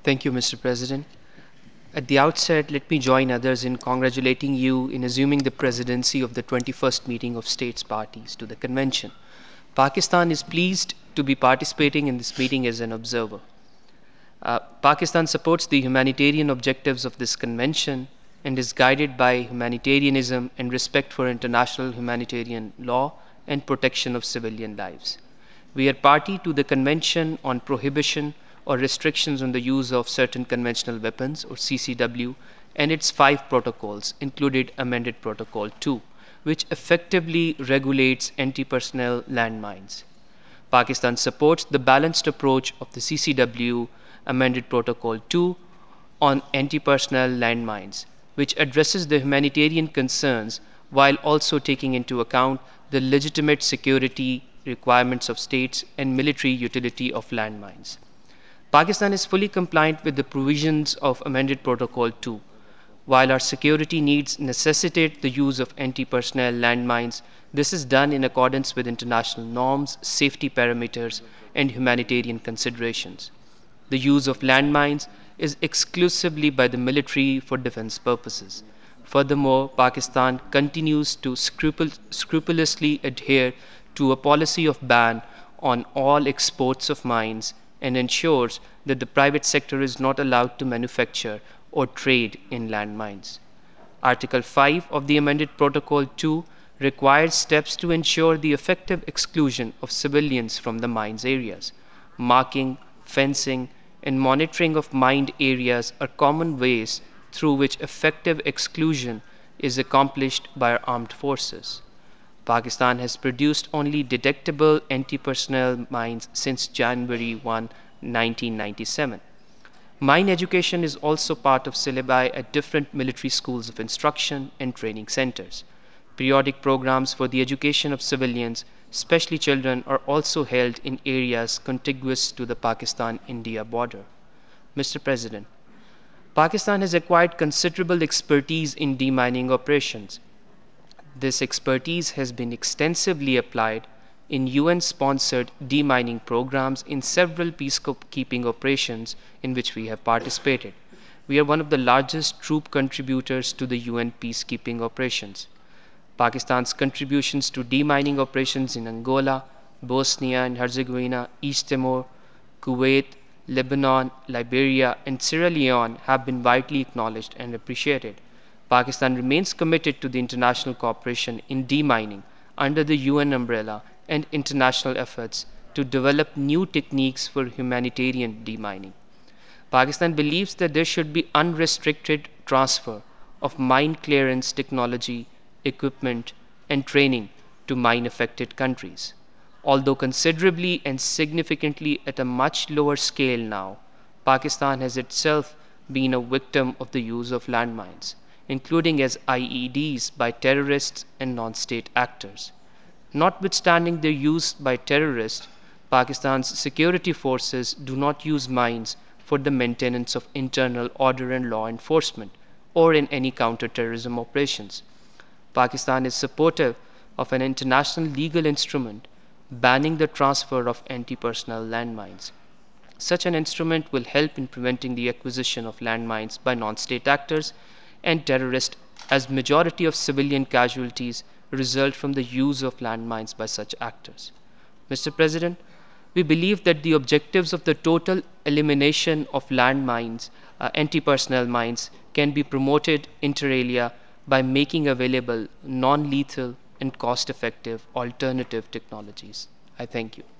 Thank you, Mr. President. At the outset, let me join others in congratulating you in assuming the presidency of the 21st meeting of states parties to the convention. Pakistan is pleased to be participating in this meeting as an observer. Pakistan supports the humanitarian objectives of this convention and is guided by humanitarianism and respect for international humanitarian law and protection of civilian lives. We are party to the Convention on Prohibition or Restrictions on the Use of Certain Conventional Weapons, or CCW, and its five protocols, included Amended Protocol 2, which effectively regulates anti personnel landmines. Pakistan supports the balanced approach of the CCW Amended Protocol 2 on anti personnel landmines, which addresses the humanitarian concerns while also taking into account the legitimate security requirements of states and military utility of landmines. Pakistan is fully compliant with the provisions of Amended Protocol 2. While our security needs necessitate the use of anti personnel landmines, this is done in accordance with international norms, safety parameters, and humanitarian considerations. The use of landmines is exclusively by the military for defense purposes. Furthermore, Pakistan continues to scrupulously adhere to a policy of ban on all exports of mines and ensures that the private sector is not allowed to manufacture or trade in landmines. Article 5 of the amended Protocol 2 requires steps to ensure the effective exclusion of civilians from the mines areas. Marking, fencing, and monitoring of mined areas are common ways through which effective exclusion is accomplished by our armed forces. Pakistan has produced only detectable anti personnel mines since January 1, 1997. Mine education is also part of syllabi at different military schools of instruction and training centers. Periodic programs for the education of civilians, especially children, are also held in areas contiguous to the Pakistan India border. Mr. President, Pakistan has acquired considerable expertise in demining operations. This expertise has been extensively applied in UN sponsored demining programs in several peacekeeping operations in which we have participated. We are one of the largest troop contributors to the UN peacekeeping operations. Pakistan's contributions to demining operations in Angola, Bosnia and Herzegovina, East Timor, Kuwait, Lebanon, Liberia, and Sierra Leone have been widely acknowledged and appreciated. Pakistan remains committed to the international cooperation in demining under the UN umbrella and international efforts to develop new techniques for humanitarian demining. Pakistan believes that there should be unrestricted transfer of mine clearance technology, equipment, and training to mine affected countries. Although considerably and significantly at a much lower scale now, Pakistan has itself been a victim of the use of landmines, including as IEDs by terrorists and non state actors. Notwithstanding their use by terrorists, Pakistan's security forces do not use mines for the maintenance of internal order and law enforcement or in any counter-terrorism operations. Pakistan is supportive of an international legal instrument banning the transfer of anti-personnel landmines. Such an instrument will help in preventing the acquisition of landmines by non-state actors and terrorists, as majority of civilian casualties result from the use of landmines by such actors. Mr. President, we believe that the objectives of the total elimination of landmines, anti-personnel mines, can be promoted inter alia by making available non-lethal and cost-effective alternative technologies. I thank you.